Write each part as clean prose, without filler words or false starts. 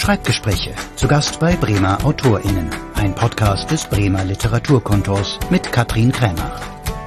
Schreibgespräche. Zu Gast bei Bremer AutorInnen. Ein Podcast des Bremer Literaturkontors mit Katrin Krämer.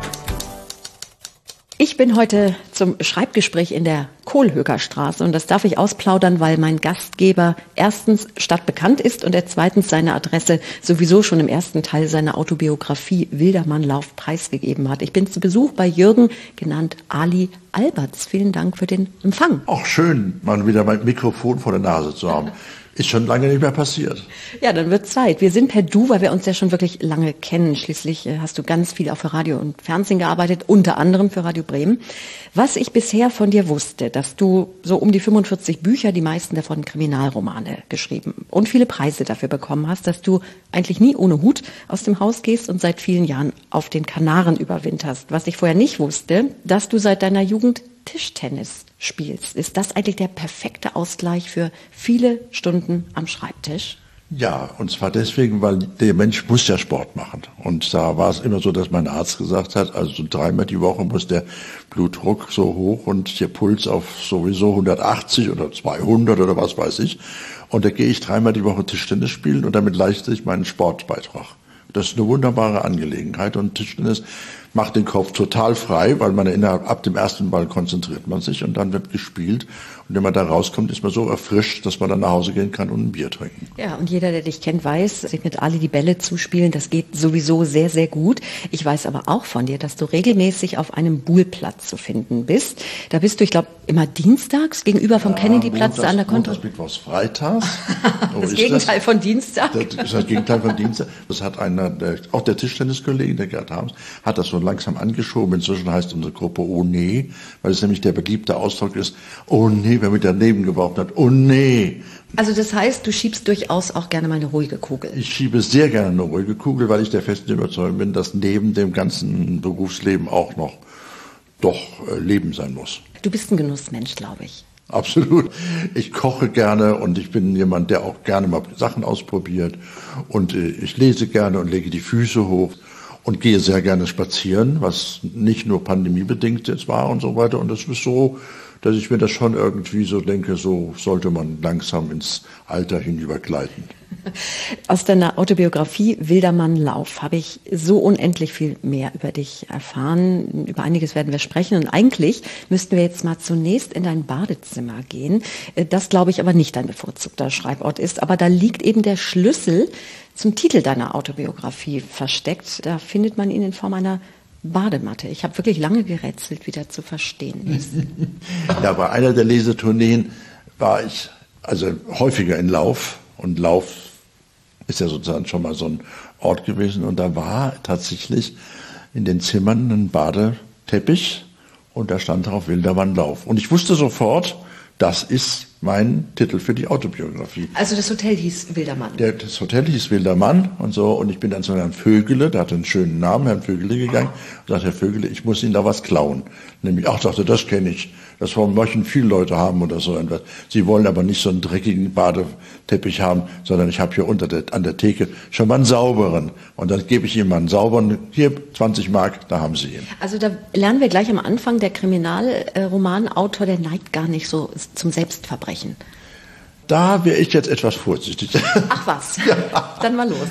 Ich bin heute zum Schreibgespräch in der Kohlhöker-Straße und das darf ich ausplaudern, weil mein Gastgeber erstens stadtbekannt ist und er zweitens seine Adresse sowieso schon im ersten Teil seiner Autobiografie Wildermannlauf preisgegeben hat. Ich bin zu Besuch bei Jürgen, genannt Ali Alberts. Vielen Dank für den Empfang. Auch schön, mal wieder mein Mikrofon vor der Nase zu haben. Ist schon lange nicht mehr passiert. Ja, dann wird Zeit. Wir sind per Du, weil wir uns ja schon wirklich lange kennen. Schließlich hast du ganz viel auch für Radio und Fernsehen gearbeitet, unter anderem für Radio Bremen. Was ich bisher von dir wusste, dass du so um die 45 Bücher, die meisten davon Kriminalromane geschrieben und viele Preise dafür bekommen hast, dass du eigentlich nie ohne Hut aus dem Haus gehst und seit vielen Jahren auf den Kanaren überwinterst. Was ich vorher nicht wusste, dass du seit deiner Jugend Tischtennis spielst. Ist das eigentlich der perfekte Ausgleich für viele Stunden am Schreibtisch? Ja, und zwar deswegen, weil der Mensch muss ja Sport machen. Und da war es immer so, dass mein Arzt gesagt hat, also so 3-mal die Woche muss der Blutdruck so hoch und der Puls auf sowieso 180 oder 200 oder was weiß ich. Und da gehe ich 3-mal die Woche Tischtennis spielen und damit leiste ich meinen Sportbeitrag. Das ist eine wunderbare Angelegenheit und Tischtennis macht den Kopf total frei, weil ab dem ersten Ball konzentriert man sich und dann wird gespielt. Und wenn man da rauskommt, ist man so erfrischt, dass man dann nach Hause gehen kann und ein Bier trinken. Ja, und jeder, der dich kennt, weiß, sich mit Ali die Bälle zuspielen, das geht sowieso sehr, sehr gut. Ich weiß aber auch von dir, dass du regelmäßig auf einem Buhlplatz zu finden bist. Da bist du, ich glaube, immer dienstags gegenüber vom Kennedyplatz an der Konto. Das Mittwochs, Freitags. Das Gegenteil von Dienstag. Das ist das Gegenteil von Dienstag. Das hat auch der Tischtenniskollege, der Gerd Harms, hat das so langsam angeschoben. Inzwischen heißt unsere Gruppe Oh nee, weil es nämlich der beliebte Ausdruck ist, oh nee, wer mit daneben geworfen hat, oh nee. Also das heißt, du schiebst durchaus auch gerne mal eine ruhige Kugel. Ich schiebe sehr gerne eine ruhige Kugel, weil ich der festen Überzeugung bin, dass neben dem ganzen Berufsleben auch noch Leben sein muss. Du bist ein Genussmensch, glaube ich. Absolut. Ich koche gerne und ich bin jemand, der auch gerne mal Sachen ausprobiert. Und ich lese gerne und lege die Füße hoch und gehe sehr gerne spazieren, was nicht nur pandemiebedingt jetzt war und so weiter. Und das ist so, dass ich mir das schon irgendwie so denke, so sollte man langsam ins Alter hinübergleiten. Aus deiner Autobiografie Wildermannlauf habe ich so unendlich viel mehr über dich erfahren. Über einiges werden wir sprechen und eigentlich müssten wir jetzt mal zunächst in dein Badezimmer gehen. Das, glaube ich, aber nicht dein bevorzugter Schreibort ist. Aber da liegt eben der Schlüssel zum Titel deiner Autobiografie versteckt. Da findet man ihn in Form einer Badematte. Ich habe wirklich lange gerätselt, wie der zu verstehen ist. Ja, bei einer der Lesetourneen war ich also häufiger in Lauf. Und Lauf ist ja sozusagen schon mal so ein Ort gewesen. Und da war tatsächlich in den Zimmern ein Badeteppich und da stand drauf Wildermannlauf. Und ich wusste sofort, das ist mein Titel für die Autobiografie. Also das Hotel hieß Wildermann? Das Hotel hieß Wildermann und so. Und ich bin dann zu Herrn Vögele, der hatte einen schönen Namen, Herrn Vögele gegangen. Und sagte, Herr Vögele, ich muss Ihnen da was klauen. Nämlich, dachte, das kenne ich. Das möchten viele Leute haben oder so etwas. Sie wollen aber nicht so einen dreckigen Badeteppich haben, sondern ich habe hier an der Theke schon mal einen sauberen. Und dann gebe ich Ihnen mal einen sauberen, hier 20 Mark, da haben Sie ihn. Also da lernen wir gleich am Anfang, der Kriminalromanautor, der neigt gar nicht so zum Selbstverbrechen. Da wäre ich jetzt etwas vorsichtig. Ach was, ja. Dann mal los.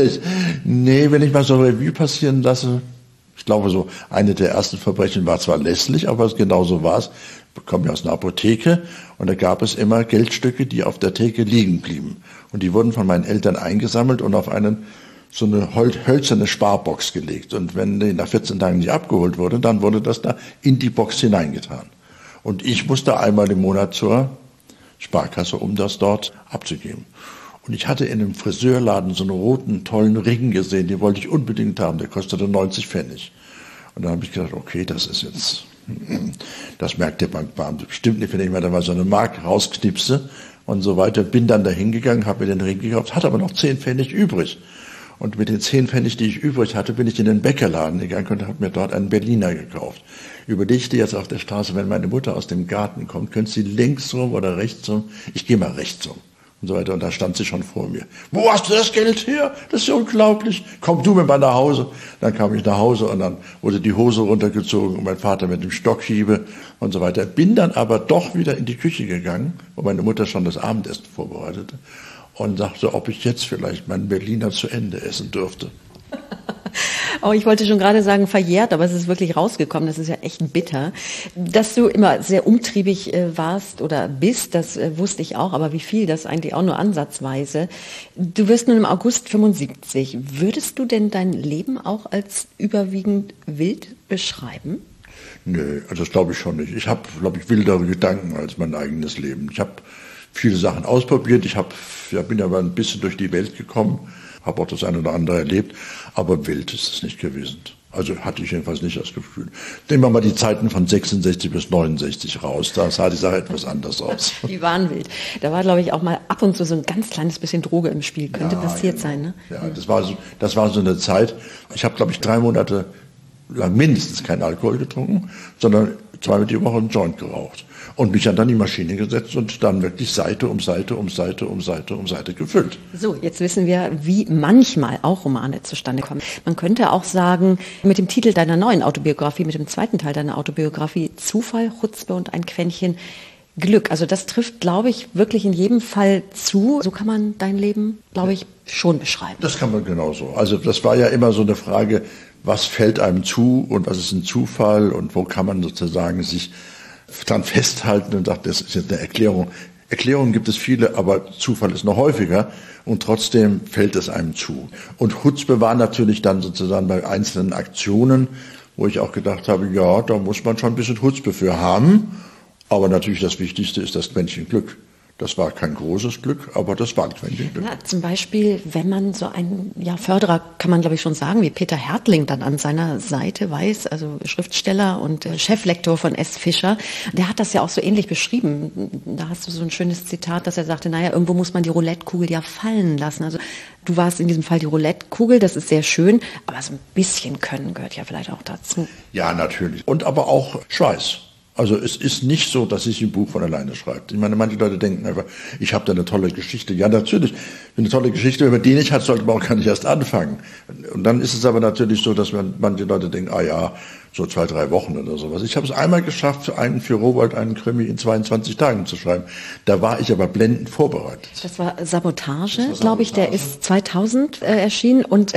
Wenn ich mal so ein Revue passieren lasse, ich glaube so, eine der ersten Verbrechen war zwar lässlich, aber genau so war es. Ich komme ja aus einer Apotheke und da gab es immer Geldstücke, die auf der Theke liegen blieben. Und die wurden von meinen Eltern eingesammelt und auf so eine hölzerne Sparbox gelegt. Und wenn die nach 14 Tagen nicht abgeholt wurde, dann wurde das da in die Box hineingetan. Und ich musste einmal im Monat zur Sparkasse, um das dort abzugeben. Und ich hatte in einem Friseurladen so einen roten, tollen Ring gesehen, den wollte ich unbedingt haben, der kostete 90 Pfennig. Und dann habe ich gedacht, okay, das merkt der Bankbeamte bestimmt nicht, wenn ich mir da mal so eine Mark rausknipse und so weiter. Bin dann da hingegangen, habe mir den Ring gekauft, hatte aber noch 10 Pfennig übrig. Und mit den 10 Pfennig, die ich übrig hatte, bin ich in den Bäckerladen gegangen und habe mir dort einen Berliner gekauft. Überlegte jetzt auf der Straße, wenn meine Mutter aus dem Garten kommt, könnte sie links rum oder rechts rum? Ich gehe mal rechts rum. und so weiter. Und da stand sie schon vor mir. Wo hast du das Geld her? Das ist ja unglaublich. Komm du mit mal nach Hause. Dann kam ich nach Hause und dann wurde die Hose runtergezogen und mein Vater mit dem Stockhiebe und so weiter. Bin dann aber doch wieder in die Küche gegangen, wo meine Mutter schon das Abendessen vorbereitete und sagte, ob ich jetzt vielleicht meinen Berliner zu Ende essen dürfte. Oh, ich wollte schon gerade sagen verjährt, aber es ist wirklich rausgekommen. Das ist ja echt bitter. Dass du immer sehr umtriebig warst oder bist, das wusste ich auch, aber wie viel, das eigentlich auch nur ansatzweise. Du wirst nun im August 75. Würdest du denn dein Leben auch als überwiegend wild beschreiben? Nö, also das glaube ich schon nicht. Ich habe, glaube ich, wildere Gedanken als mein eigenes Leben. Ich habe viele Sachen ausprobiert. Ich bin aber ein bisschen durch die Welt gekommen. Habe auch das eine oder andere erlebt, aber wild ist es nicht gewesen. Also hatte ich jedenfalls nicht das Gefühl. Nehmen wir mal die Zeiten von 66 bis 69 raus, da sah die Sache etwas anders aus. Die waren wild. Da war, glaube ich, auch mal ab und zu so ein ganz kleines bisschen Droge im Spiel. Könnte passiert sein, ne? Ja, das war so eine Zeit. Ich habe, glaube ich, 3 Monate lang mindestens keinen Alkohol getrunken, sondern 2-mal die Woche einen Joint geraucht. Und mich dann in die Maschine gesetzt und dann wirklich Seite um Seite um Seite um Seite um Seite gefüllt. So, jetzt wissen wir, wie manchmal auch Romane zustande kommen. Man könnte auch sagen, mit dem Titel deiner neuen Autobiografie, mit dem zweiten Teil deiner Autobiografie, Zufall, Chutzpe und ein Quäntchen Glück. Also das trifft, glaube ich, wirklich in jedem Fall zu. So kann man dein Leben, glaube ich, schon beschreiben. Das kann man genauso. Also das war ja immer so eine Frage, was fällt einem zu und was ist ein Zufall und wo kann man sozusagen sich dann festhalten und sagt, das ist jetzt eine Erklärung. Erklärungen gibt es viele, aber Zufall ist noch häufiger und trotzdem fällt es einem zu. Und Chutzpe war natürlich dann sozusagen bei einzelnen Aktionen, wo ich auch gedacht habe, ja, da muss man schon ein bisschen Chutzpe für haben, aber natürlich das Wichtigste ist das Quäntchen Glück. Das war kein großes Glück, aber das war ein Quäntchen Glück. Na, zum Beispiel, wenn man so einen Förderer, kann man glaube ich schon sagen, wie Peter Härtling dann an seiner Seite weiß, also Schriftsteller und Cheflektor von S. Fischer, der hat das ja auch so ähnlich beschrieben. Da hast du so ein schönes Zitat, dass er sagte, naja, irgendwo muss man die Roulettekugel ja fallen lassen. Also du warst in diesem Fall die Roulettekugel, das ist sehr schön, aber so ein bisschen Können gehört ja vielleicht auch dazu. Ja, natürlich. Und aber auch Schweiß. Also es ist nicht so, dass ich ein Buch von alleine schreibe. Ich meine, manche Leute denken einfach, ich habe da eine tolle Geschichte. Ja, natürlich, eine tolle Geschichte, über die ich hat, sollte man auch gar nicht erst anfangen. Und dann ist es aber natürlich so, dass manche Leute denken, so 2-3 Wochen oder sowas. Ich habe es einmal geschafft, für Rowohlt einen Krimi in 22 Tagen zu schreiben. Da war ich aber blendend vorbereitet. Das war Sabotage, glaube ich, der ist 2000 erschienen und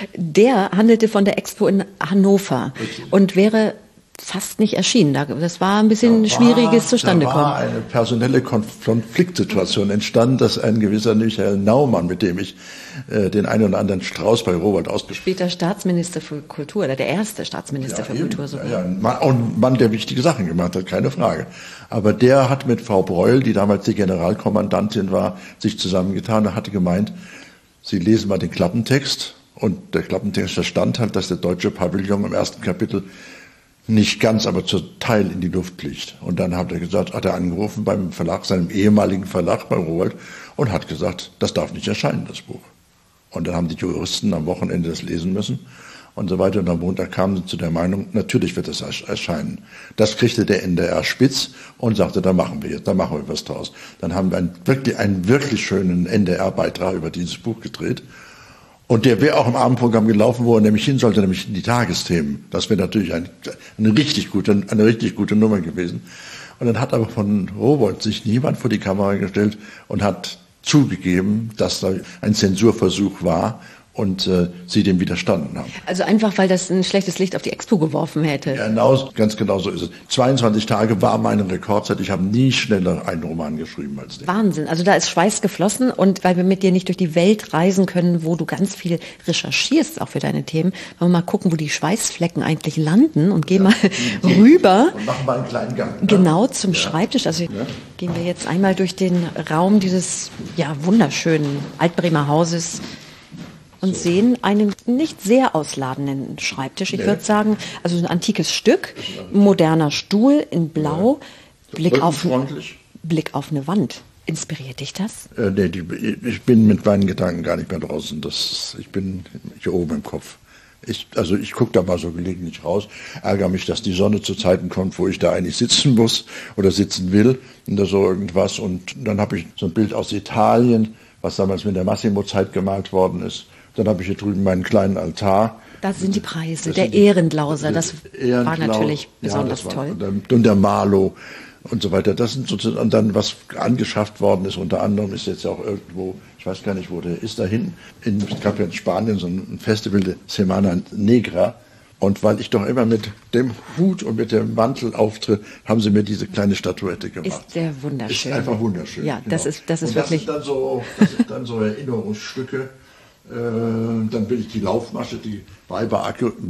der handelte von der Expo in Hannover. Richtig. Und wäre fast nicht erschienen. Das war ein bisschen schwieriges Zustandekommen. Da war eine personelle Konfliktsituation entstanden, dass ein gewisser Michael Naumann, mit dem ich den einen oder anderen Strauß bei Rowohlt ausgespielt habe. Später Staatsminister für Kultur, oder der erste Staatsminister für Kultur. Sogar. Ja, ein Mann, der wichtige Sachen gemacht hat, keine Frage. Aber der hat mit Frau Breuel, die damals die Generalkommandantin war, sich zusammengetan und hatte gemeint, Sie lesen mal den Klappentext. Und der Klappentext, da stand halt, dass der deutsche Pavillon im ersten Kapitel nicht ganz, aber zum Teil in die Luft fliegt. Und dann hat er angerufen beim Verlag, seinem ehemaligen Verlag bei Rowohlt, und hat gesagt, das darf nicht erscheinen, das Buch. Und dann haben die Juristen am Wochenende das lesen müssen und so weiter. Und am Montag kamen sie zu der Meinung, natürlich wird das erscheinen. Das kriegte der NDR spitz und sagte, da machen wir was draus. Dann haben wir einen wirklich schönen NDR-Beitrag über dieses Buch gedreht. Und der wäre auch im Abendprogramm gelaufen, wo er nämlich hin sollte, nämlich in die Tagesthemen. Das wäre natürlich eine richtig gute Nummer gewesen. Und dann hat aber von Rowohlt sich niemand vor die Kamera gestellt und hat zugegeben, dass da ein Zensurversuch war und sie dem widerstanden haben. Also einfach, weil das ein schlechtes Licht auf die Expo geworfen hätte. Ja, ganz genau so ist es. 22 Tage war meine Rekordzeit. Ich habe nie schneller einen Roman geschrieben als den. Wahnsinn. Also da ist Schweiß geflossen und weil wir mit dir nicht durch die Welt reisen können, wo du ganz viel recherchierst, auch für deine Themen, wollen wir mal gucken, wo die Schweißflecken eigentlich landen und gehen mal rüber. Und machen mal einen kleinen Gang. Ne? Genau, zum Schreibtisch. Also gehen wir jetzt einmal durch den Raum dieses wunderschönen Altbremer Hauses und sehen einen nicht sehr ausladenden Schreibtisch. Ich würde sagen, also ein antikes Stück, moderner Stuhl in Blau, Blick auf eine Wand. Inspiriert dich das? Nee, ich bin mit meinen Gedanken gar nicht mehr draußen. Ich bin hier oben im Kopf. Ich gucke da mal so gelegentlich raus, ärgere mich, dass die Sonne zu Zeiten kommt, wo ich da eigentlich sitzen muss oder sitzen will oder so irgendwas. Und dann habe ich so ein Bild aus Italien, was damals mit der Massimo-Zeit gemalt worden ist. Dann habe ich hier drüben meinen kleinen Altar. Das sind die Preise, der Ehrenlauser, das war natürlich besonders toll. Und der Marlow und so weiter. Das sind sozusagen, und dann was angeschafft worden ist, unter anderem ist jetzt auch irgendwo, ich weiß gar nicht, wo der ist, da hinten, es gab ja in Spanien so ein Festival, der Semana Negra. Und weil ich doch immer mit dem Hut und mit dem Mantel auftritt, haben sie mir diese kleine Statuette gemacht. Ist sehr wunderschön. Ist einfach wunderschön. Ja, genau. das ist und wirklich. Das sind dann so Erinnerungsstücke. Dann will ich die Laufmasche, die Weiber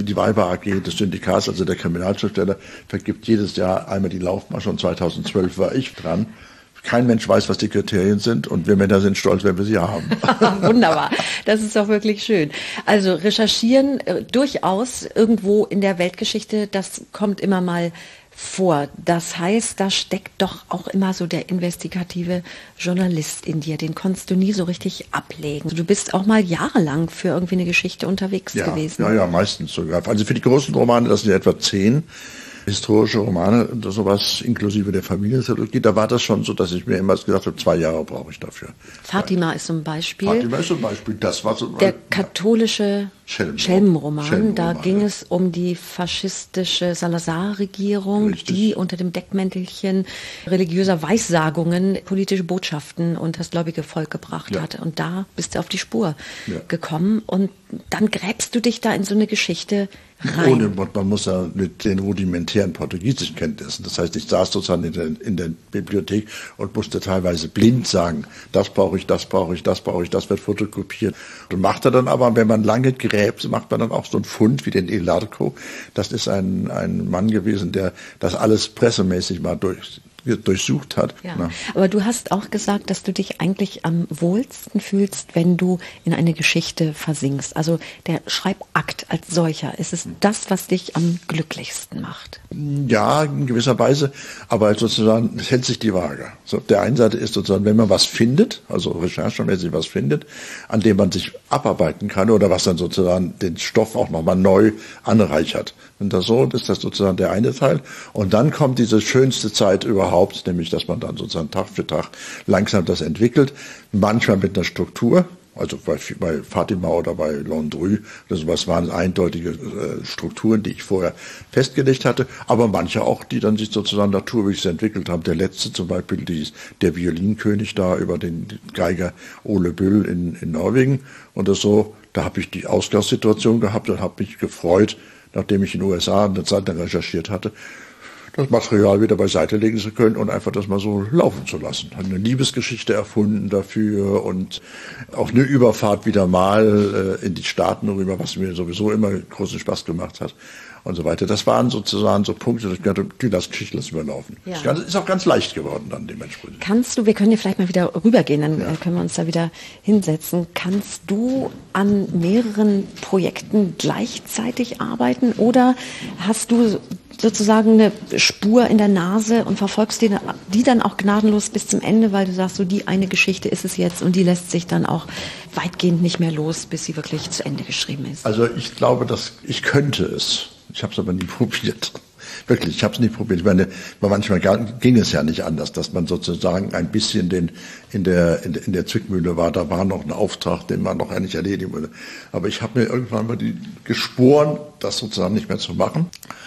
AG des Syndikats, also der Kriminalschriftsteller, vergibt jedes Jahr einmal die Laufmasche und 2012 war ich dran. Kein Mensch weiß, was die Kriterien sind und wir Männer sind stolz, wenn wir sie haben. Wunderbar, das ist doch wirklich schön. Also recherchieren durchaus irgendwo in der Weltgeschichte, das kommt immer mal vor. Das heißt, da steckt doch auch immer so der investigative Journalist in dir. Den konntest du nie so richtig ablegen. Du bist auch mal jahrelang für irgendwie eine Geschichte unterwegs gewesen. Ja, meistens sogar. Also für die großen Romane, das sind ja etwa 10 historische Romane und sowas, inklusive der Familientrilogie, da war das schon so, dass ich mir immer gesagt habe, 2 Jahre brauche ich dafür. Fatima ist zum Beispiel. Das war so der katholische Schelmenroman. Da ging es um die faschistische Salazar-Regierung, die unter dem Deckmäntelchen religiöser Weissagungen politische Botschaften und das gläubige Volk gebracht hat. Und da bist du auf die Spur gekommen und dann gräbst du dich da in so eine Geschichte rein. Man muss ja mit den rudimentären Portugiesischkenntnissen. Das heißt, ich saß sozusagen in der Bibliothek und musste teilweise blind sagen, das brauche ich, das brauche ich, das brauche ich, das wird fotokopiert. Und machte dann aber, wenn man lange gräbt, macht man dann auch so einen Fund wie den El Arco. Das ist ein Mann gewesen, der das alles pressemäßig mal durchsucht hat. Ja. Aber du hast auch gesagt, dass du dich eigentlich am wohlsten fühlst, wenn du in eine Geschichte versinkst. Also der Schreibakt als solcher, ist es das, was dich am glücklichsten macht? Ja, in gewisser Weise, aber sozusagen, es hält sich die Waage. So, auf der einen Seite ist sozusagen, wenn man was findet, also recherchemäßig was findet, an dem man sich abarbeiten kann oder was dann sozusagen den Stoff auch nochmal neu anreichert. Und das so ist das sozusagen der eine Teil. Und dann kommt diese schönste Zeit überhaupt, nämlich, dass man dann sozusagen Tag für Tag langsam das entwickelt, manchmal mit einer Struktur. Also bei Fatima oder bei Landru oder sowas waren eindeutige Strukturen, die ich vorher festgelegt hatte, aber manche auch, die dann sich sozusagen naturweg entwickelt haben. Der letzte zum Beispiel, der Violinkönig da über den Geiger Ole Büll in Norwegen und das so, da habe ich die Ausgangssituation gehabt und habe mich gefreut, nachdem ich in den USA eine Zeit lang recherchiert hatte, das Material wieder beiseite legen zu können und einfach das mal so laufen zu lassen. Hat eine Liebesgeschichte erfunden dafür und auch eine Überfahrt wieder mal in die Staaten rüber, was mir sowieso immer großen Spaß gemacht hat und so weiter. Das waren sozusagen so Punkte, dass ich dachte, das Geschichte lassen wir laufen. Ja. Das ist auch ganz leicht geworden dann dementsprechend. Wir können hier vielleicht mal wieder rübergehen, dann können wir uns da wieder hinsetzen. Kannst du an mehreren Projekten gleichzeitig arbeiten oder hast du sozusagen eine Spur in der Nase und verfolgst die dann auch gnadenlos bis zum Ende, weil du sagst, so die eine Geschichte ist es jetzt und die lässt sich dann auch weitgehend nicht mehr los, bis sie wirklich zu Ende geschrieben ist? Also ich glaube, ich könnte es. Ich habe es aber nie probiert. Wirklich, ich habe es nie probiert. Ich meine, manchmal ging es ja nicht anders, dass man sozusagen ein bisschen in der Zwickmühle war. Da war noch ein Auftrag, den man noch eigentlich erledigen würde. Aber ich habe mir irgendwann mal geschworen, das sozusagen nicht mehr zu machen.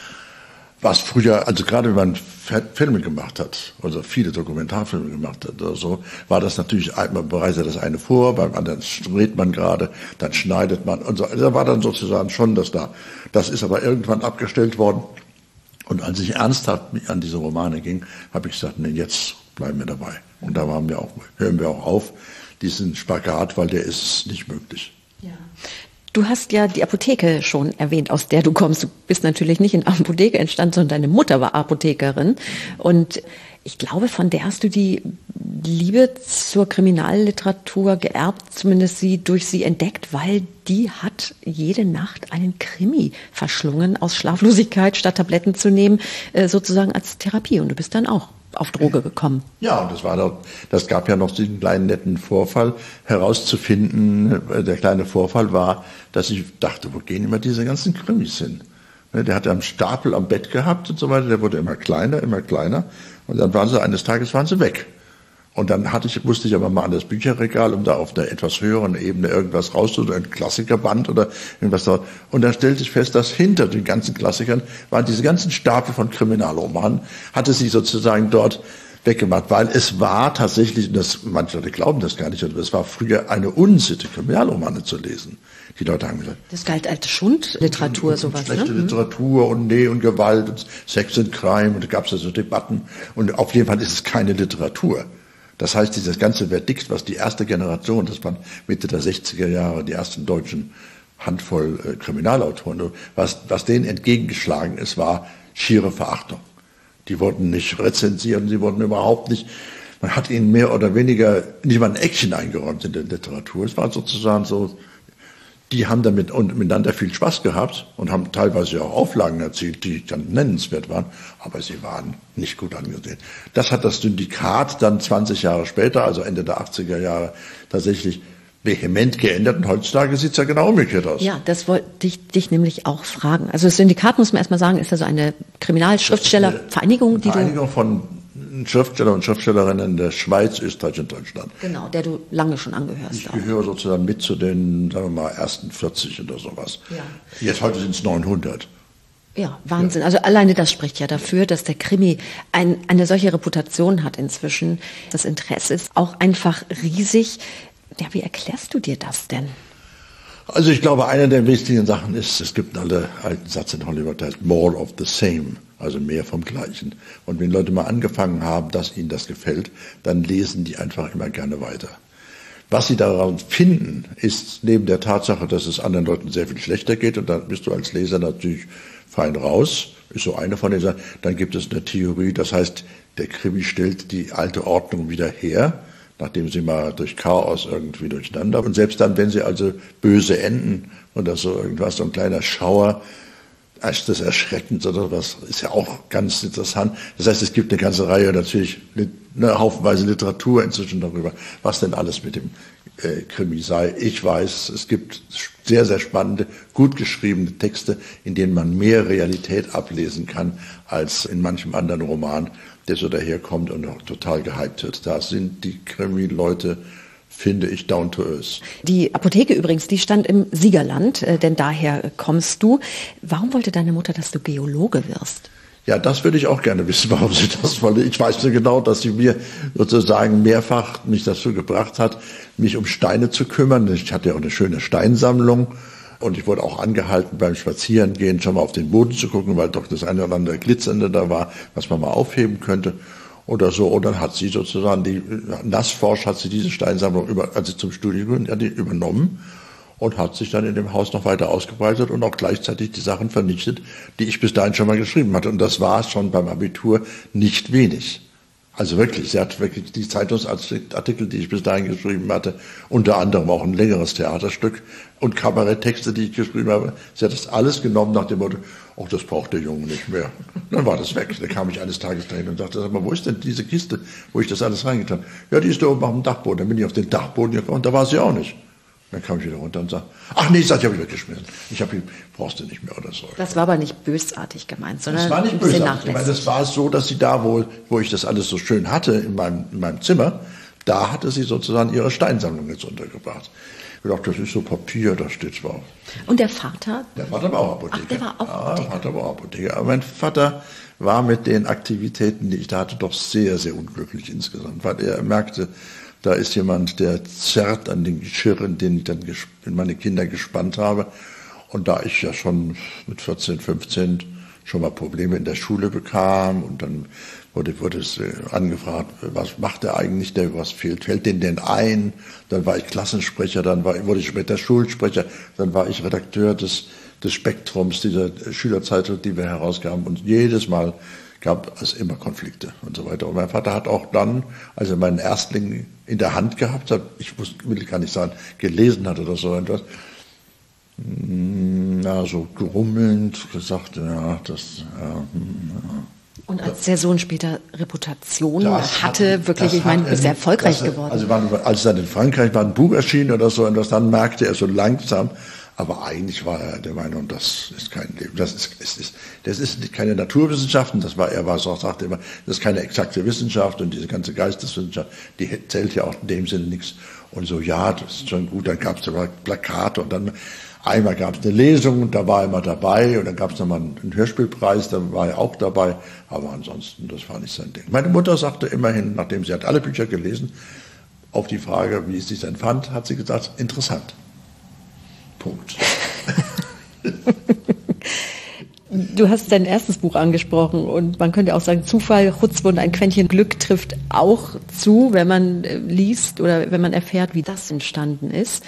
Was früher, also gerade wenn man Filme gemacht hat, also viele Dokumentarfilme gemacht hat oder so, war das natürlich, man bereitet das eine vor, beim anderen dreht man gerade, dann schneidet man und so. Also da war dann sozusagen schon das da. Das ist aber irgendwann abgestellt worden. Und als ich ernsthaft an diese Romane ging, habe ich gesagt, nee, jetzt bleiben wir dabei. Und da hören wir auch auf, diesen Spagat, weil der ist nicht möglich. Ja. Du hast ja die Apotheke schon erwähnt, aus der du kommst. Du bist natürlich nicht in der Apotheke entstanden, sondern deine Mutter war Apothekerin. Und ich glaube, von der hast du die Liebe zur Kriminalliteratur geerbt, zumindest durch sie entdeckt, weil die hat jede Nacht einen Krimi verschlungen aus Schlaflosigkeit, statt Tabletten zu nehmen, sozusagen als Therapie. Und du bist dann auch auf Droge gekommen. Ja, und das gab ja noch diesen kleinen netten Vorfall herauszufinden. Der kleine Vorfall war, dass ich dachte, wo gehen immer diese ganzen Krimis hin? Der hatte einen Stapel am Bett gehabt und so weiter, der wurde immer kleiner. Und dann eines Tages waren sie weg. Und dann musste ich aber mal an das Bücherregal, um da auf einer etwas höheren Ebene irgendwas rauszuholen, ein Klassikerband oder irgendwas da. Und dann stellte ich fest, dass hinter den ganzen Klassikern waren diese ganzen Stapel von Kriminalromanen, hatte sie sozusagen dort weggemacht, weil es war tatsächlich, manche Leute glauben das gar nicht, aber es war früher eine Unsitte, Kriminalromane zu lesen. Die Leute haben gesagt, das galt als Schundliteratur, sowas, schlechte Literatur und und Gewalt und Sex and Crime, und da gab es so Debatten. Und auf jeden Fall ist es keine Literatur. Das heißt, dieses ganze Verdikt, was die erste Generation, das waren Mitte der 60er Jahre, die ersten deutschen Handvoll Kriminalautoren, was denen entgegengeschlagen ist, war schiere Verachtung. Die wurden nicht rezensieren, sie wurden überhaupt nicht, man hat ihnen mehr oder weniger nicht mal ein Action eingeräumt in der Literatur. Es war sozusagen so, die haben damit und miteinander viel Spaß gehabt und haben teilweise auch Auflagen erzielt, die dann nennenswert waren, aber sie waren nicht gut angesehen. Das hat das Syndikat dann 20 Jahre später, also Ende der 80er Jahre, tatsächlich vehement geändert, und heutzutage sieht es ja genau umgekehrt aus. Ja, das wollte ich dich nämlich auch fragen. Also das Syndikat, muss man erstmal sagen, ist also eine Kriminalschriftstellervereinigung, die Vereinigung von Schriftsteller und Schriftstellerinnen der Schweiz, Österreich und Deutschland. Genau, der du lange schon angehörst. Ich gehöre sozusagen mit zu den, sagen wir mal, ersten 40 oder sowas. Ja. Jetzt heute sind es 900. Ja, Wahnsinn. Ja. Also alleine das spricht ja dafür, dass der Krimi eine solche Reputation hat inzwischen. Das Interesse ist auch einfach riesig. Ja, wie erklärst du dir das denn? Also ich glaube, eine der wichtigen Sachen ist, es gibt einen alten Satz in Hollywood, der heißt more of the same, also mehr vom Gleichen. Und wenn Leute mal angefangen haben, dass ihnen das gefällt, dann lesen die einfach immer gerne weiter. Was sie daran finden, ist neben der Tatsache, dass es anderen Leuten sehr viel schlechter geht, und dann bist du als Leser natürlich fein raus, ist so eine von den Sachen. Dann gibt es eine Theorie, das heißt, der Krimi stellt die alte Ordnung wieder her, nachdem sie mal durch Chaos irgendwie durcheinander. Und selbst dann, wenn sie also böse enden oder so irgendwas, so ein kleiner Schauer, ist das erschreckend oder was, ist ja auch ganz interessant. Das heißt, es gibt eine ganze Reihe, natürlich eine haufenweise Literatur inzwischen darüber, was denn alles mit dem Krimi sei. Ich weiß, es gibt sehr, sehr spannende, gut geschriebene Texte, in denen man mehr Realität ablesen kann, als in manchem anderen Roman, der so daherkommt und auch total gehypt wird. Da sind die Krimi-Leute, finde ich, down to earth. Die Apotheke übrigens, die stand im Siegerland, denn daher kommst du. Warum wollte deine Mutter, dass du Geologe wirst? Ja, das würde ich auch gerne wissen, warum sie das wollte. Ich weiß nur genau, dass sie mir sozusagen mehrfach mich dazu gebracht hat, mich um Steine zu kümmern. Ich hatte ja auch eine schöne Steinsammlung. Und ich wurde auch angehalten, beim Spazierengehen schon mal auf den Boden zu gucken, weil doch das eine oder andere Glitzernde da war, was man mal aufheben könnte oder so. Und dann hat sie sozusagen, die Nassforsch hat sie diese Steinsammlung, als sie zum Studium übernommen und hat sich dann in dem Haus noch weiter ausgebreitet und auch gleichzeitig die Sachen vernichtet, die ich bis dahin schon mal geschrieben hatte. Und das war schon beim Abitur nicht wenig. Also wirklich, sie hat wirklich die Zeitungsartikel, die ich bis dahin geschrieben hatte, unter anderem auch ein längeres Theaterstück und Kabaretttexte, die ich geschrieben habe. Sie hat das alles genommen nach dem Motto, ach, das braucht der Junge nicht mehr. Dann war das weg. Da kam ich eines Tages dahin und sagte, sag mal, wo ist denn diese Kiste, wo ich das alles reingetan habe? Ja, die ist da oben auf dem Dachboden. Dann bin ich auf den Dachboden gekommen und da war sie auch nicht. Dann kam ich wieder runter und sagte, ach nee, die habe ich weggeschmissen. Brauchst du nicht mehr oder so. Das war aber nicht bösartig gemeint, sondern das war nicht bösartig gemeint. Das war so, dass sie da wo ich das alles so schön hatte in meinem Zimmer, da hatte sie sozusagen ihre Steinsammlung jetzt untergebracht. Ich dachte, das ist so Papier, da steht zwar. Und der Vater? Der Vater war auch Apotheker. Ach, der war auch Apotheker. Ja, der Vater war auch Apotheker. Aber mein Vater war mit den Aktivitäten, die ich da hatte, doch sehr, sehr unglücklich insgesamt, weil er merkte, da ist jemand, der zerrt an den Geschirren, den ich dann in meine Kinder gespannt habe. Und da ich ja schon mit 14, 15 schon mal Probleme in der Schule bekam und dann wurde es angefragt, was macht er eigentlich, was fällt denen denn ein? Dann war ich Klassensprecher, dann wurde ich später Schulsprecher, dann war ich Redakteur des Spektrums, dieser Schülerzeitung, die wir herausgaben. Und jedes Mal gab es immer Konflikte und so weiter. Und mein Vater hat auch dann, als er meinen Erstling in der Hand gehabt hat, will gar nicht sagen, gelesen hat oder so etwas, so grummelnd gesagt, ja, Und als der Sohn später Reputation hatte, wirklich, ich meine, du bist sehr erfolgreich geworden. Also als dann in Frankreich war ein Buch erschienen oder so, und dann merkte er so langsam, aber eigentlich war er der Meinung, das ist kein Leben, das ist keine Naturwissenschaften, sagte immer, das ist keine exakte Wissenschaft und diese ganze Geisteswissenschaft, die zählt ja auch in dem Sinne nichts. Und so, ja, das ist schon gut, dann gab es Plakate und dann einmal gab es eine Lesung, da war er immer dabei und dann gab es nochmal einen Hörspielpreis, da war er auch dabei, aber ansonsten, das war nicht sein Ding. Meine Mutter sagte immerhin, nachdem sie hat alle Bücher gelesen, auf die Frage, wie es sich denn fand, hat sie gesagt, interessant. Punkt. Du hast dein erstes Buch angesprochen und man könnte auch sagen, Zufall, Chutzpe und ein Quäntchen Glück trifft auch zu, wenn man liest oder wenn man erfährt, wie das entstanden ist.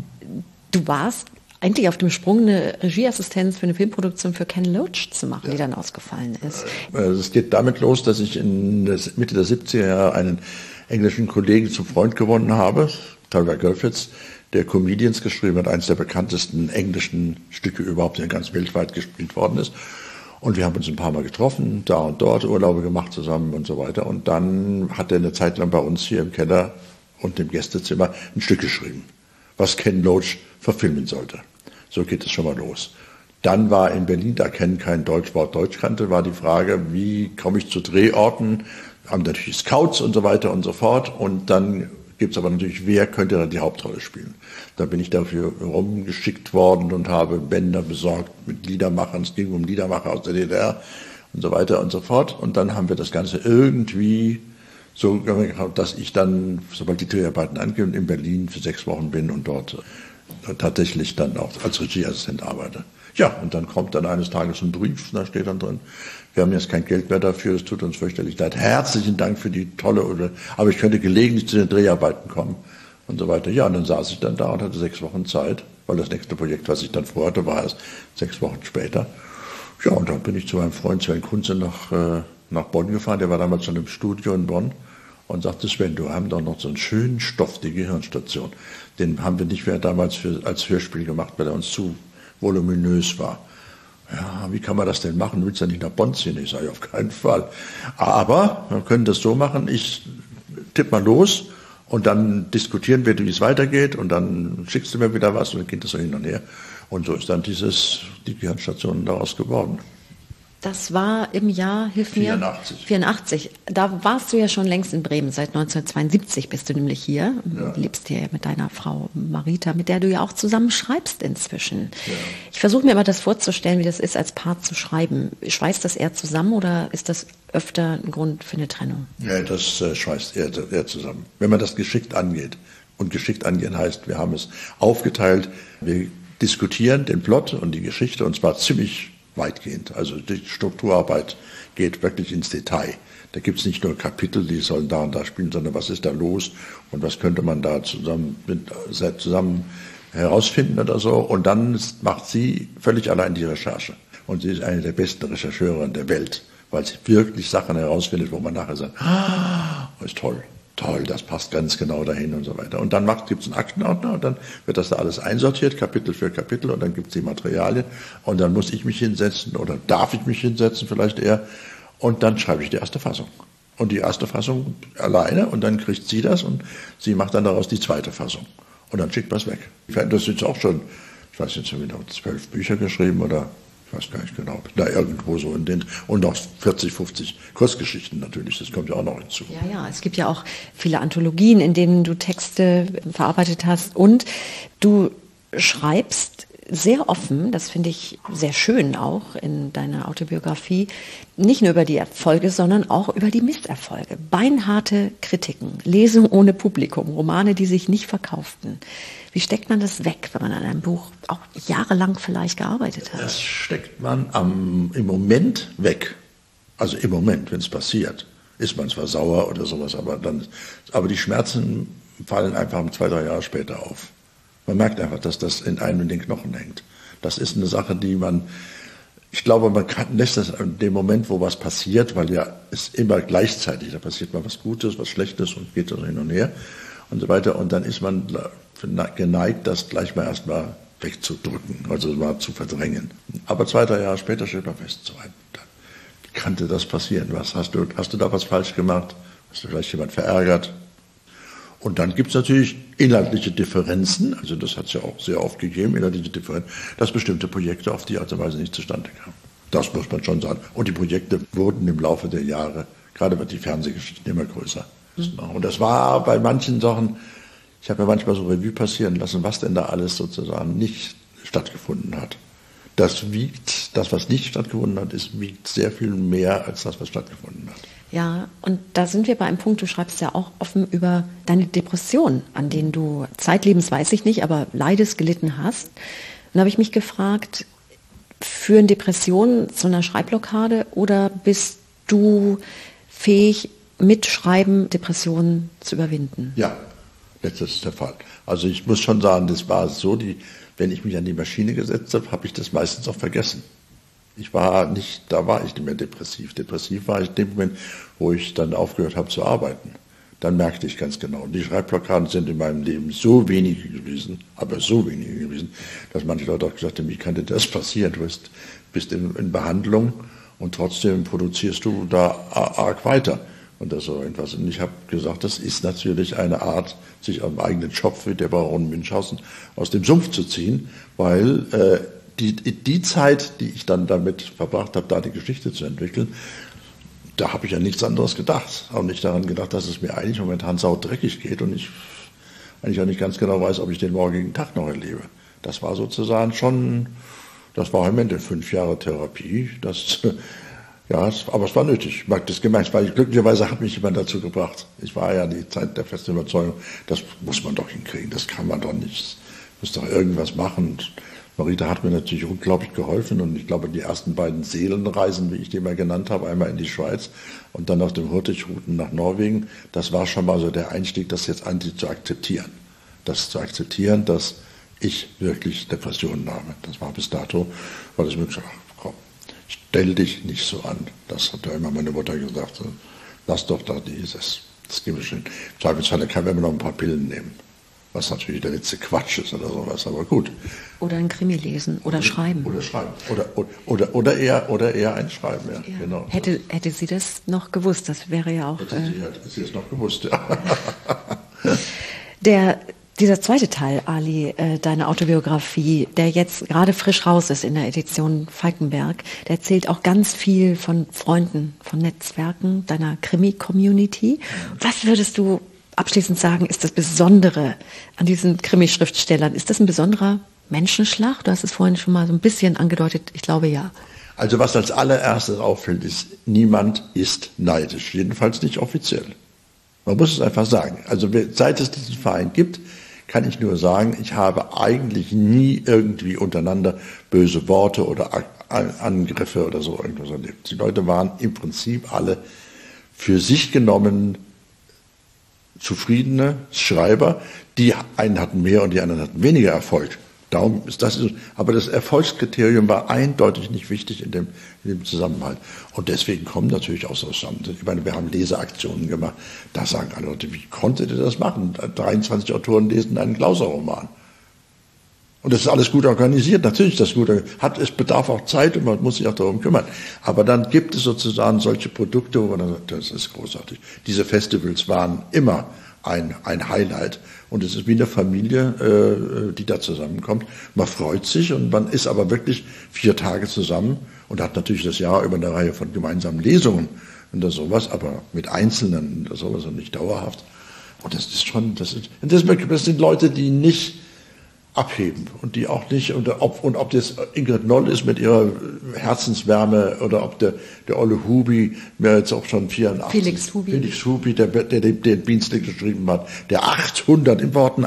Du warst eigentlich auf dem Sprung, eine Regieassistenz für eine Filmproduktion für Ken Loach zu machen, die dann ausgefallen ist. Es geht damit los, dass ich in der Mitte der 70er Jahre einen englischen Kollegen zum Freund gewonnen habe, Tyler Griffiths, der Comedians geschrieben hat, eines der bekanntesten englischen Stücke überhaupt, der ganz weltweit gespielt worden ist. Und wir haben uns ein paar Mal getroffen, da und dort Urlaube gemacht zusammen und so weiter. Und dann hat er eine Zeit lang bei uns hier im Keller und im Gästezimmer ein Stück geschrieben, was Ken Loach verfilmen sollte. So geht es schon mal los. Dann war in Berlin, da Ken kein Wort Deutsch kannte, war die Frage, wie komme ich zu Drehorten? Haben natürlich Scouts und so weiter und so fort. Und dann gibt es aber natürlich, wer könnte da die Hauptrolle spielen? Da bin ich dafür rumgeschickt worden und habe Bänder besorgt mit Liedermachern. Es ging um Liedermacher aus der DDR und so weiter und so fort. Und dann haben wir das Ganze irgendwie so gemacht, dass ich dann, sobald die Dreharbeiten angehen, in Berlin für 6 Wochen bin und dort tatsächlich dann auch als Regieassistent arbeite. Ja, und dann kommt dann eines Tages ein Brief, da steht dann drin, wir haben jetzt kein Geld mehr dafür, es tut uns fürchterlich leid. Herzlichen Dank für die aber ich könnte gelegentlich zu den Dreharbeiten kommen und so weiter. Ja, und dann saß ich dann da und hatte 6 Wochen Zeit, weil das nächste Projekt, was ich dann vorhatte, war erst 6 Wochen später. Ja, und dann bin ich zu meinem Freund Sven Kunze nach Bonn gefahren, der war damals schon im Studio in Bonn und sagte, Sven, du haben doch noch so einen schönen Stoff, die Gehirnstation. Den haben wir nicht mehr damals als Hörspiel gemacht, weil er uns zu voluminös war. Ja, wie kann man das denn machen? Du willst ja nicht nach Bonn ziehen? Ich sage, auf keinen Fall. Aber wir können das so machen, ich tippe mal los und dann diskutieren wir, wie es weitergeht und dann schickst du mir wieder was und dann geht das so hin und her. Und so ist dann die Gehirnstation daraus geworden. Das war im Jahr, 84. Da warst du ja schon längst in Bremen. Seit 1972 bist du nämlich hier. Ja. Du lebst hier mit deiner Frau Marita, mit der du ja auch zusammen schreibst inzwischen. Ja. Ich versuche mir immer das vorzustellen, wie das ist, als Paar zu schreiben. Schweißt das eher zusammen oder ist das öfter ein Grund für eine Trennung? Ja, das schweißt eher zusammen. Wenn man das geschickt angeht. Und geschickt angehen heißt, wir haben es aufgeteilt. Wir diskutieren den Plot und die Geschichte und zwar ziemlich weitgehend. Also die Strukturarbeit geht wirklich ins Detail. Da gibt es nicht nur Kapitel, die sollen da und da spielen, sondern was ist da los und was könnte man da zusammen herausfinden oder so. Und dann macht sie völlig allein die Recherche. Und sie ist eine der besten Rechercheurinnen der Welt, weil sie wirklich Sachen herausfindet, wo man nachher sagt, das ist toll. Toll, das passt ganz genau dahin und so weiter. Und dann gibt es einen Aktenordner und dann wird das da alles einsortiert, Kapitel für Kapitel und dann gibt es die Materialien und dann muss ich mich hinsetzen oder darf ich mich hinsetzen vielleicht eher und dann schreibe ich die erste Fassung. Und die erste Fassung alleine und dann kriegt sie das und sie macht dann daraus die zweite Fassung. Und dann schickt man es weg. Das sind auch schon, ich weiß jetzt genau, 12 Bücher geschrieben oder ich weiß gar nicht genau, da irgendwo so in den, und noch 40, 50 Kurzgeschichten natürlich, das kommt ja auch noch hinzu. Ja, es gibt ja auch viele Anthologien, in denen du Texte verarbeitet hast und du schreibst sehr offen, das finde ich sehr schön auch in deiner Autobiografie, nicht nur über die Erfolge, sondern auch über die Misserfolge. Beinharte Kritiken, Lesung ohne Publikum, Romane, die sich nicht verkauften. Wie steckt man das weg, wenn man an einem Buch auch jahrelang vielleicht gearbeitet hat? Das steckt man im Moment weg. Also im Moment, wenn es passiert, ist man zwar sauer oder sowas, aber die Schmerzen fallen einfach 2-3 Jahre später auf. Man merkt einfach, dass das in einem in den Knochen hängt. Das ist eine Sache, ich glaube, man lässt das in dem Moment, wo was passiert, weil ja es immer gleichzeitig, da passiert mal was Gutes, was Schlechtes und geht so hin und her und so weiter. Und dann ist man geneigt, das gleich mal erstmal wegzudrücken, also mal zu verdrängen. Aber 2-3 Jahre später stellt man fest, kannte das passieren? Hast du da was falsch gemacht? Hast du vielleicht jemand verärgert? Und dann gibt es natürlich inhaltliche Differenzen, also das hat es ja auch sehr oft gegeben, inhaltliche Differenzen, dass bestimmte Projekte auf die Art und Weise nicht zustande kamen. Das muss man schon sagen. Und die Projekte wurden im Laufe der Jahre, gerade bei den Fernsehgeschichten, immer größer. Und das war bei manchen Sachen, ich habe ja manchmal so Revue passieren lassen, was denn da alles sozusagen nicht stattgefunden hat. Das, was nicht stattgefunden hat, wiegt sehr viel mehr als das, was stattgefunden hat. Ja, und da sind wir bei einem Punkt, du schreibst ja auch offen über deine Depression, an denen du zeitlebens, weiß ich nicht, aber leidest, gelitten hast. Und da habe ich mich gefragt, führen Depressionen zu einer Schreibblockade oder bist du fähig, mit Schreiben Depressionen zu überwinden? Ja, das ist der Fall. Also ich muss schon sagen, das war so, wenn ich mich an die Maschine gesetzt habe, habe ich das meistens auch vergessen. Da war ich nicht mehr depressiv. Depressiv war ich in dem Moment, wo ich dann aufgehört habe zu arbeiten. Dann merkte ich ganz genau, die Schreibblockaden sind in meinem Leben so wenige gewesen, aber so wenige gewesen, dass manche Leute auch gesagt haben, wie kann denn das passieren? Du bist in Behandlung und trotzdem produzierst du da arg weiter. Und das so etwas. Und ich habe gesagt, das ist natürlich eine Art, sich am eigenen Schopf wie der Baron Münchhausen aus dem Sumpf zu ziehen, weil die Zeit, die ich dann damit verbracht habe, da die Geschichte zu entwickeln, da habe ich an nichts anderes gedacht. Auch nicht daran gedacht, dass es mir eigentlich momentan saudreckig geht und ich eigentlich auch nicht ganz genau weiß, ob ich den morgigen Tag noch erlebe. Das war sozusagen schon, das war im Ende 5 Jahre Therapie. Ja, aber es war nötig. Ich mag das gemeint, weil glücklicherweise hat mich jemand dazu gebracht. Ich war ja die Zeit der festen Überzeugung, das muss man doch hinkriegen, das kann man doch nicht. Muss doch irgendwas machen. Und Marita hat mir natürlich unglaublich geholfen und ich glaube, die ersten beiden Seelenreisen, wie ich die mal genannt habe, einmal in die Schweiz und dann auf dem Hurtigruten nach Norwegen, das war schon mal so der Einstieg, das jetzt zu akzeptieren. Das zu akzeptieren, dass ich wirklich Depressionen habe. Das war bis dato, weil es mir gesagt hat, komm, stell dich nicht so an. Das hat ja immer meine Mutter gesagt. So, lass doch da dieses. Das gebe ich schon. Im Zweifelsfall kann man immer noch ein paar Pillen nehmen. Was natürlich der letzte Quatsch ist oder sowas, aber gut. Oder ein Krimi lesen oder schreiben. Oder schreiben. Oder eher ein Schreiben, ja. Genau. Hätte sie das noch gewusst, das wäre ja auch... Hätte sie das noch gewusst, ja. Dieser zweite Teil, Ali, deine Autobiografie, der jetzt gerade frisch raus ist in der Edition Falkenberg, der erzählt auch ganz viel von Freunden, von Netzwerken, deiner Krimi-Community. Was würdest du abschließend sagen, ist das Besondere an diesen Krimi-Schriftstellern? Ist das ein besonderer Menschenschlag? Du hast es vorhin schon mal so ein bisschen angedeutet. Ich glaube, ja. Also was als allererstes auffällt, ist, niemand ist neidisch. Jedenfalls nicht offiziell. Man muss es einfach sagen. Also seit es diesen Verein gibt, kann ich nur sagen, ich habe eigentlich nie irgendwie untereinander böse Worte oder Angriffe oder so irgendwas erlebt. Die Leute waren im Prinzip alle für sich genommen zufriedene Schreiber, die einen hatten mehr und die anderen hatten weniger Erfolg. Darum ist das, aber das Erfolgskriterium war eindeutig nicht wichtig in dem Zusammenhalt. Und deswegen kommen natürlich auch so zusammen. Ich meine, wir haben Leseaktionen gemacht. Da sagen alle Leute, wie konntet ihr das machen? 23 Autoren lesen einen Klauser-Roman. Und das ist alles gut organisiert. Natürlich ist das gut. Es bedarf auch Zeit und man muss sich auch darum kümmern. Aber dann gibt es sozusagen solche Produkte, wo man dann sagt, das ist großartig. Diese Festivals waren immer ein Highlight. Und es ist wie eine Familie, die da zusammenkommt. Man freut sich und man ist aber wirklich 4 Tage zusammen und hat natürlich das Jahr über eine Reihe von gemeinsamen Lesungen und sowas, aber mit Einzelnen und sowas und nicht dauerhaft. Und das sind Leute, die nicht abheben und die auch nicht, und ob das Ingrid Noll ist mit ihrer Herzenswärme oder ob der Olle Hubi, mir jetzt auch schon 84, Felix Hubi, der den Bienenstick geschrieben hat, der 800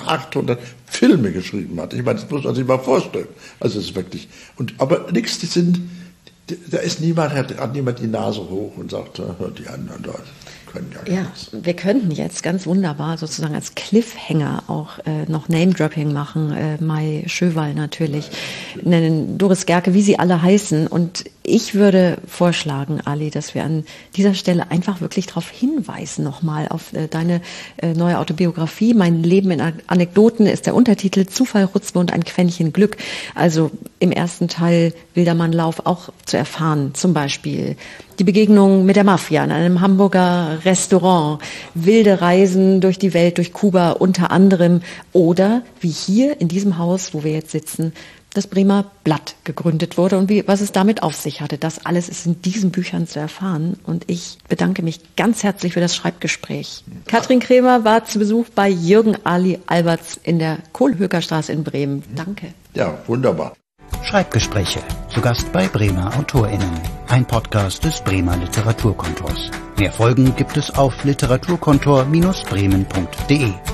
Filme geschrieben hat. Ich meine, das muss man sich mal vorstellen. Also es ist wirklich, aber nichts, da ist niemand, hat niemand die Nase hoch und sagt, die anderen da können ja nichts. Wir könnten jetzt ganz wunderbar sozusagen als Cliffhanger auch noch Name-Dropping machen, Mai Schöwal natürlich, nennen Doris Gerke, wie sie alle heißen. Und ich würde vorschlagen, Ali, dass wir an dieser Stelle einfach wirklich darauf hinweisen, nochmal auf deine neue Autobiografie. Mein Leben in Anekdoten ist der Untertitel, Zufall, Rutzpe und ein Quäntchen Glück. Also im ersten Teil Wildermannlauf auch zu erfahren, zum Beispiel die Begegnung mit der Mafia in einem Hamburger Restaurant, wilde Reisen durch die Welt, durch Kuba unter anderem oder wie hier in diesem Haus, wo wir jetzt sitzen, das Bremer Blatt gegründet wurde und was es damit auf sich hatte. Das alles ist in diesen Büchern zu erfahren und ich bedanke mich ganz herzlich für das Schreibgespräch. Katrin Kremer war zu Besuch bei Jürgen Ali Alberts in der Kohlhöker-Straße in Bremen. Danke. Ja, wunderbar. Schreibgespräche, zu Gast bei Bremer AutorInnen. Ein Podcast des Bremer Literaturkontors. Mehr Folgen gibt es auf literaturkontor-bremen.de.